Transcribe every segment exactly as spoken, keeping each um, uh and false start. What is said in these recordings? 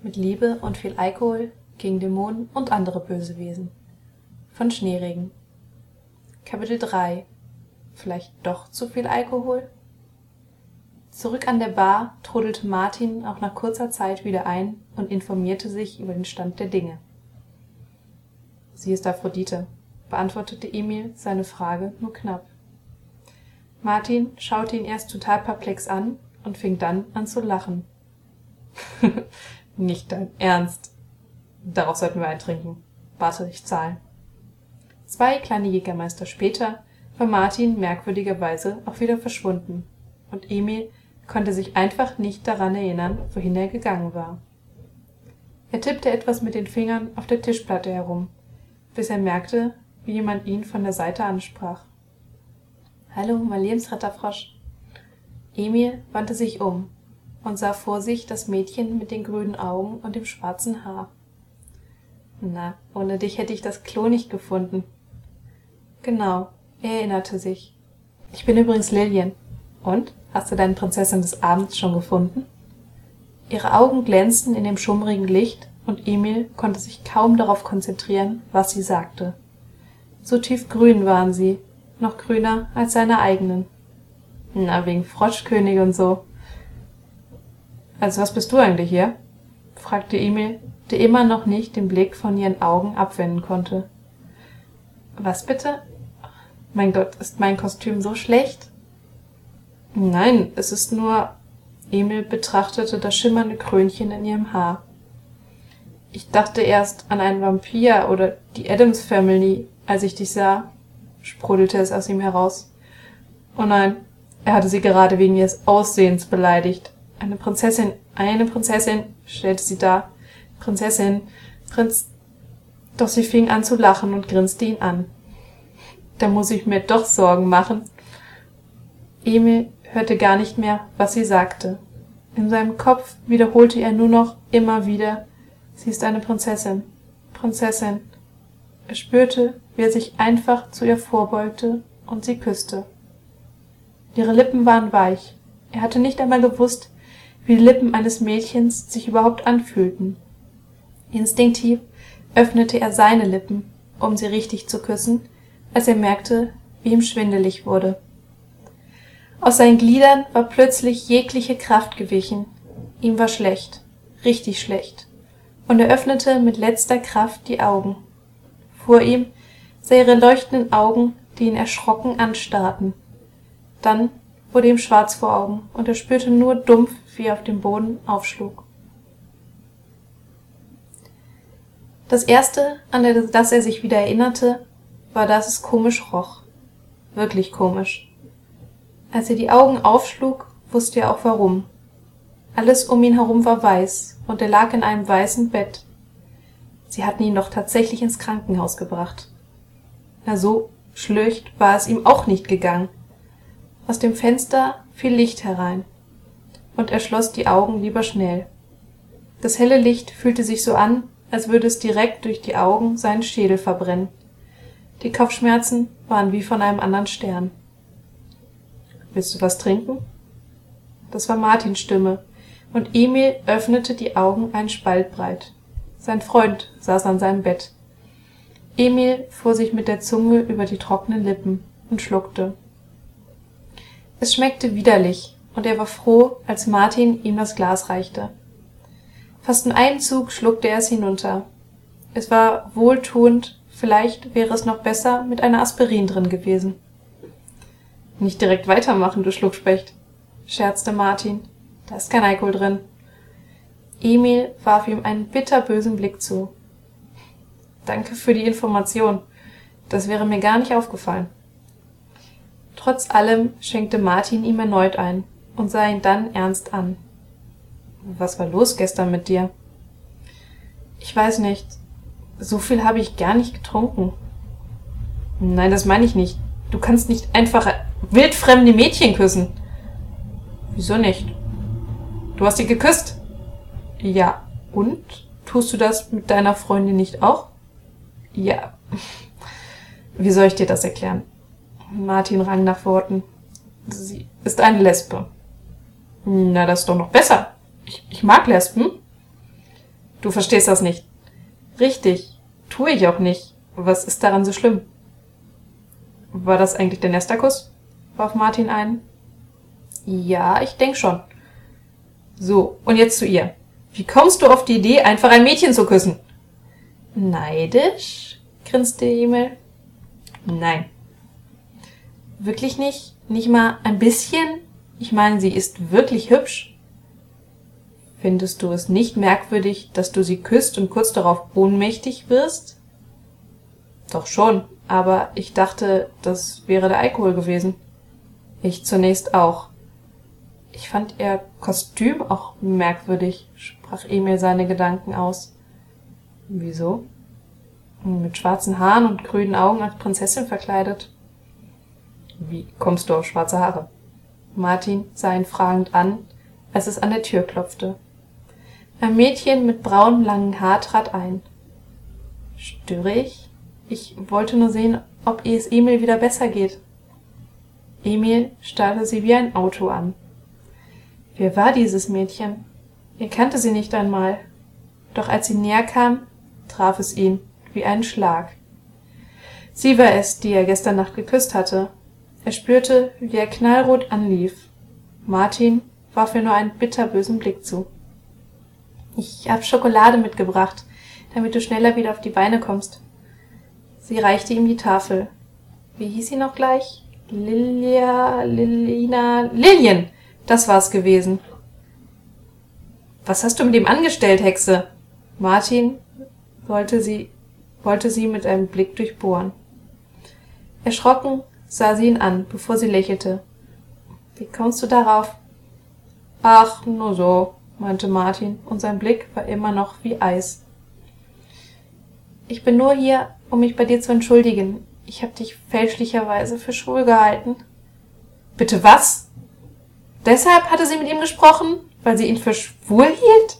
Mit Liebe und viel Alkohol gegen Dämonen und andere böse Wesen. Von Schneeregen. Kapitel drei. Vielleicht doch zu viel Alkohol? Zurück an der Bar trudelte Martin auch nach kurzer Zeit wieder ein und informierte sich über den Stand der Dinge. »Sie ist Aphrodite«, beantwortete Emil seine Frage nur knapp. Martin schaute ihn erst total perplex an und fing dann an zu lachen. »Nicht dein Ernst? Darauf sollten wir eintrinken. Warte, ich zahle.« Zwei kleine Jägermeister später war Martin merkwürdigerweise auch wieder verschwunden, und Emil konnte sich einfach nicht daran erinnern, wohin er gegangen war. Er tippte etwas mit den Fingern auf der Tischplatte herum, bis er merkte, wie jemand ihn von der Seite ansprach. »Hallo, mein Lebensretterfrosch.« Emil wandte sich um und sah vor sich das Mädchen mit den grünen Augen und dem schwarzen Haar. »Na, ohne dich hätte ich das Klo nicht gefunden.« Genau, er erinnerte sich. »Ich bin übrigens Lillian. Und, hast du deine Prinzessin des Abends schon gefunden?« Ihre Augen glänzten in dem schummrigen Licht, und Emil konnte sich kaum darauf konzentrieren, was sie sagte. So tiefgrün waren sie, noch grüner als seine eigenen. »Na, wegen Froschkönig und so.« »Also was bist du eigentlich hier?« fragte Emil, der immer noch nicht den Blick von ihren Augen abwenden konnte. »Was bitte? Mein Gott, ist mein Kostüm so schlecht?« »Nein, es ist nur...« Emil betrachtete das schimmernde Krönchen in ihrem Haar. »Ich dachte erst an einen Vampir oder die Addams Family, als ich dich sah«, sprudelte es aus ihm heraus. »Oh nein, er hatte sie gerade wegen ihres Aussehens beleidigt. Eine Prinzessin, eine Prinzessin«, stellte sie dar. »Prinzessin, Prinz...« Doch sie fing an zu lachen und grinste ihn an. »Da muss ich mir doch Sorgen machen.« Emil hörte gar nicht mehr, was sie sagte. In seinem Kopf wiederholte er nur noch immer wieder: »Sie ist eine Prinzessin, Prinzessin.« Er spürte, wie er sich einfach zu ihr vorbeugte und sie küsste. Ihre Lippen waren weich. Er hatte nicht einmal gewusst, wie die Lippen eines Mädchens sich überhaupt anfühlten. Instinktiv öffnete er seine Lippen, um sie richtig zu küssen, als er merkte, wie ihm schwindelig wurde. Aus seinen Gliedern war plötzlich jegliche Kraft gewichen. Ihm war schlecht, richtig schlecht, und er öffnete mit letzter Kraft die Augen. Vor ihm sah er ihre leuchtenden Augen, die ihn erschrocken anstarrten. Dann wurde ihm schwarz vor Augen, und er spürte nur dumpf, wie er auf dem Boden aufschlug. Das Erste, an das er sich wieder erinnerte, war, dass es komisch roch. Wirklich komisch. Als er die Augen aufschlug, wusste er auch warum. Alles um ihn herum war weiß, und er lag in einem weißen Bett. Sie hatten ihn doch tatsächlich ins Krankenhaus gebracht. Na, so schlecht war es ihm auch nicht gegangen. Aus dem Fenster fiel Licht herein, und er schloss die Augen lieber schnell. Das helle Licht fühlte sich so an, als würde es direkt durch die Augen seinen Schädel verbrennen. Die Kopfschmerzen waren wie von einem anderen Stern. »Willst du was trinken?« Das war Martins Stimme, und Emil öffnete die Augen einen Spalt breit. Sein Freund saß an seinem Bett. Emil fuhr sich mit der Zunge über die trockenen Lippen und schluckte. Es schmeckte widerlich, und er war froh, als Martin ihm das Glas reichte. Fast in einem Zug schluckte er es hinunter. Es war wohltuend, vielleicht wäre es noch besser mit einer Aspirin drin gewesen. »Nicht direkt weitermachen, du Schluckspecht«, scherzte Martin. »Da ist kein Alkohol drin.« Emil warf ihm einen bitterbösen Blick zu. »Danke für die Information. Das wäre mir gar nicht aufgefallen.« Trotz allem schenkte Martin ihm erneut ein und sah ihn dann ernst an. »Was war los gestern mit dir?« »Ich weiß nicht. So viel habe ich gar nicht getrunken.« »Nein, das meine ich nicht. Du kannst nicht einfach wildfremde Mädchen küssen.« »Wieso nicht? Du hast sie geküsst.« »Ja, und? Tust du das mit deiner Freundin nicht auch?« »Ja.« »Wie soll ich dir das erklären?« Martin rang nach Worten. »Sie ist eine Lesbe.« »Na, das ist doch noch besser. Ich, ich mag Lesben.« Du verstehst das nicht. Richtig, tue ich auch nicht. Was ist daran so schlimm? War das eigentlich der Nesterkuss? Warf Martin ein. Ja, ich denk schon. So, und jetzt zu ihr. Wie kommst du auf die Idee, einfach ein Mädchen zu küssen? Neidisch? Grinste Emil. Nein. Wirklich nicht? Nicht mal ein bisschen? Ich meine, sie ist wirklich hübsch. Findest du es nicht merkwürdig, dass du sie küsst und kurz darauf ohnmächtig wirst? Doch schon, aber ich dachte, das wäre der Alkohol gewesen. Ich zunächst auch. Ich fand ihr Kostüm auch merkwürdig, sprach Emil seine Gedanken aus. Wieso? Mit schwarzen Haaren und grünen Augen als Prinzessin verkleidet. Wie kommst du auf schwarze Haare? Martin sah ihn fragend an, als es an der Tür klopfte. Ein Mädchen mit braunem langen Haar trat ein. Störe ich? Ich wollte nur sehen, ob es Emil wieder besser geht. Emil starrte sie wie ein Auto an. Wer war dieses Mädchen? Er kannte sie nicht einmal. Doch als sie näher kam, traf es ihn wie ein Schlag. Sie war es, die er gestern Nacht geküsst hatte. Er spürte, wie er knallrot anlief. Martin warf ihr nur einen bitterbösen Blick zu. Ich hab Schokolade mitgebracht, damit du schneller wieder auf die Beine kommst. Sie reichte ihm die Tafel. Wie hieß sie noch gleich? Lilia, Lilina, Lilien! Das war's gewesen. Was hast du mit ihm angestellt, Hexe? Martin wollte sie, wollte sie mit einem Blick durchbohren. Erschrocken sah sie ihn an, bevor sie lächelte. Wie kommst du darauf? Ach, nur so, meinte Martin, und sein Blick war immer noch wie Eis. Ich bin nur hier, um mich bei dir zu entschuldigen. Ich habe dich fälschlicherweise für schwul gehalten. Bitte was? Deshalb hatte sie mit ihm gesprochen, weil sie ihn für schwul hielt?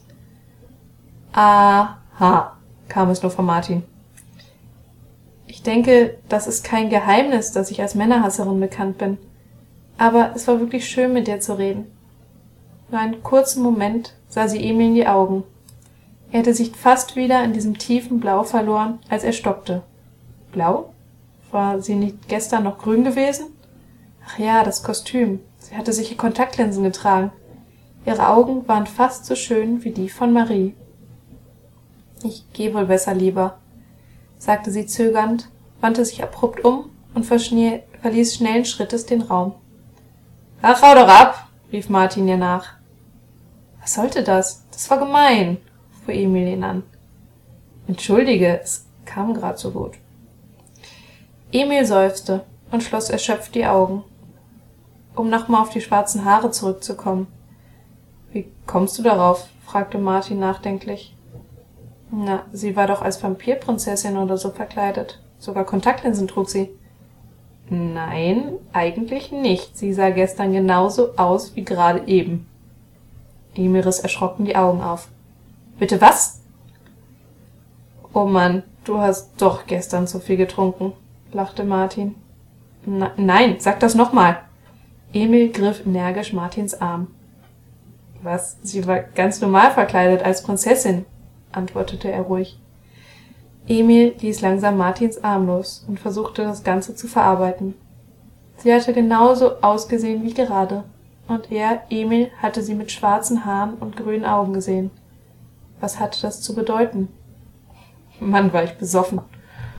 Aha, kam es nur von Martin. Ich denke, das ist kein Geheimnis, dass ich als Männerhasserin bekannt bin. Aber es war wirklich schön, mit dir zu reden. Nur einen kurzen Moment sah sie Emil in die Augen. Er hatte sich fast wieder in diesem tiefen Blau verloren, als er stockte. Blau? War sie nicht gestern noch grün gewesen? Ach ja, das Kostüm. Sie hatte sicher Kontaktlinsen getragen. Ihre Augen waren fast so schön wie die von Marie. Ich geh wohl besser lieber, sagte sie zögernd, wandte sich abrupt um und verließ schnellen Schrittes den Raum. Ach, hau doch ab, rief Martin ihr nach. Was sollte das? Das war gemein, fuhr Emil ihn an. Entschuldige, es kam grad so gut. Emil seufzte und schloss erschöpft die Augen. Um nochmal auf die schwarzen Haare zurückzukommen. Wie kommst du darauf? Fragte Martin nachdenklich. Na, sie war doch als Vampirprinzessin oder so verkleidet. Sogar Kontaktlinsen trug sie. Nein, eigentlich nicht. Sie sah gestern genauso aus wie gerade eben. Emil riss erschrocken die Augen auf. Bitte was? Oh Mann, du hast doch gestern zu viel getrunken, lachte Martin. Na, nein, sag das nochmal. Emil griff energisch Martins Arm. Was? Sie war ganz normal verkleidet als Prinzessin, antwortete er ruhig. Emil ließ langsam Martins Arm los und versuchte, das Ganze zu verarbeiten. Sie hatte genauso ausgesehen wie gerade, und er, Emil, hatte sie mit schwarzen Haaren und grünen Augen gesehen. Was hatte das zu bedeuten? Mann, war ich besoffen.